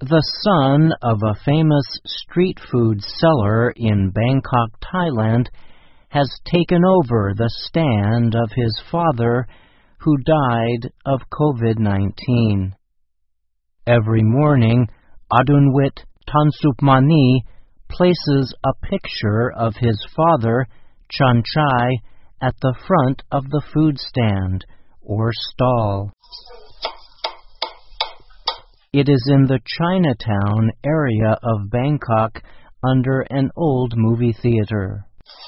The son of a famous street food seller in Bangkok, Thailand, has taken over the stand of his father, who died of COVID-19. Every morning, Adunwit Tansupmani places a picture of his father, Chanchai, at the front of the food stand, or stall. It is in the Chinatown area of Bangkok under an old movie theater.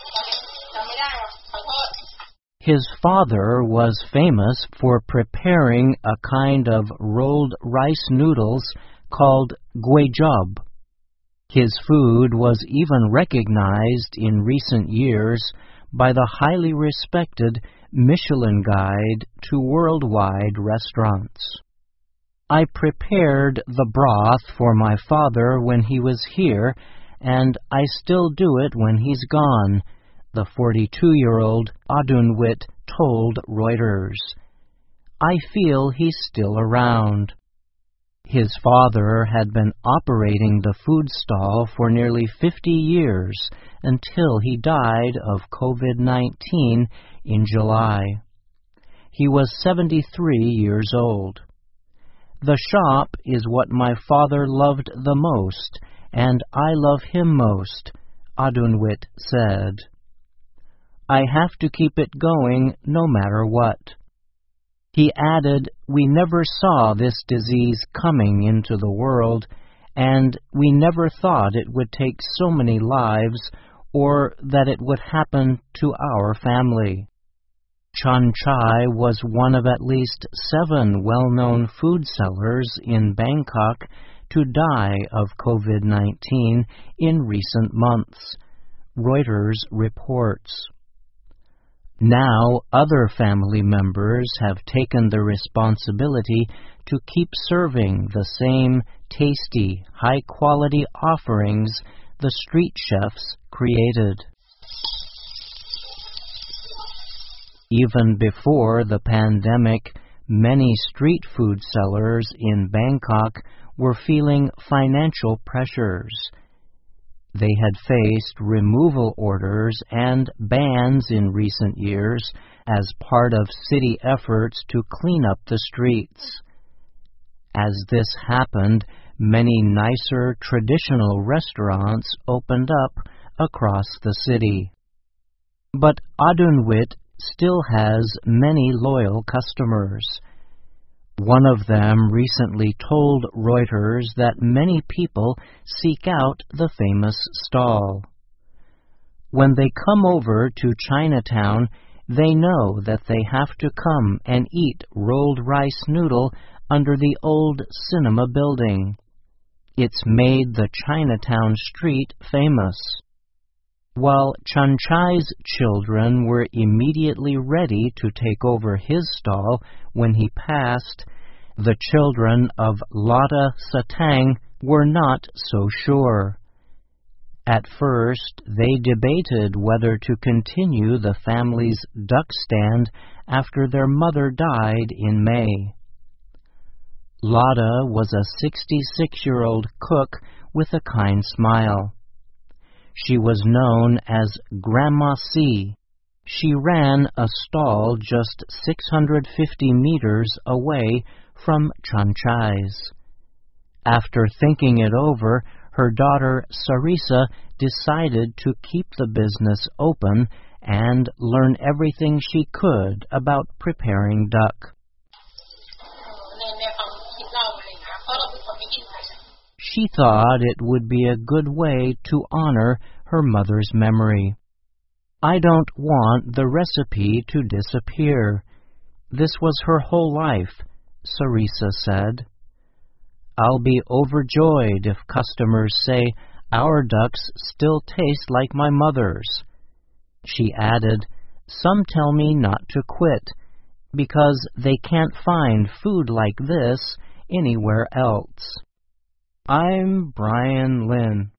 His father was famous for preparing a kind of rolled rice noodles called guejub. His food was even recognized in recent years by the highly respected Michelin Guide to worldwide restaurants. I prepared the broth for my father when he was here, and I still do it when he's gone, the 42-year-old Adunwit told Reuters. I feel he's still around. His father had been operating the food stall for nearly 50 years until he died of COVID-19 in July. He was 73 years old. The shop is what my father loved the most, and I love him most, Adunwit said. I have to keep it going no matter what. He added, we never saw this disease coming into the world, and we never thought it would take so many lives or that it would happen to our family. Chanchai was one of at least 7 well-known food sellers in Bangkok to die of COVID-19 in recent months, Reuters reports. Now other family members have taken the responsibility to keep serving the same tasty, high-quality offerings the street chefs created. Even before the pandemic, many street food sellers in Bangkok were feeling financial pressures. They had faced removal orders and bans in recent years as part of city efforts to clean up the streets. As this happened, many nicer traditional restaurants opened up across the city. But Adunwit still has many loyal customers. One of them recently told Reuters that many people seek out the famous stall. When they come over to Chinatown, they know that they have to come and eat rolled rice noodle under the old cinema building. It's made the Chinatown street famous. While Chanchai's children were immediately ready to take over his stall when he passed, the children of Lotta Satang were not so sure. At first, they debated whether to continue the family's duck stand after their mother died in May. Lotta was a 66-year-old cook with a kind smile. She was known as Grandma C. She ran a stall just 650 meters away from Chanchai's. After thinking it over, her daughter Sarisa decided to keep the business open and learn everything she could about preparing duck. She thought it would be a good way to honor her mother's memory. I don't want the recipe to disappear. This was her whole life, Sarisa said. I'll be overjoyed if customers say our ducks still taste like my mother's. She added, some tell me not to quit because they can't find food like this anywhere else. I'm Brian Lynn.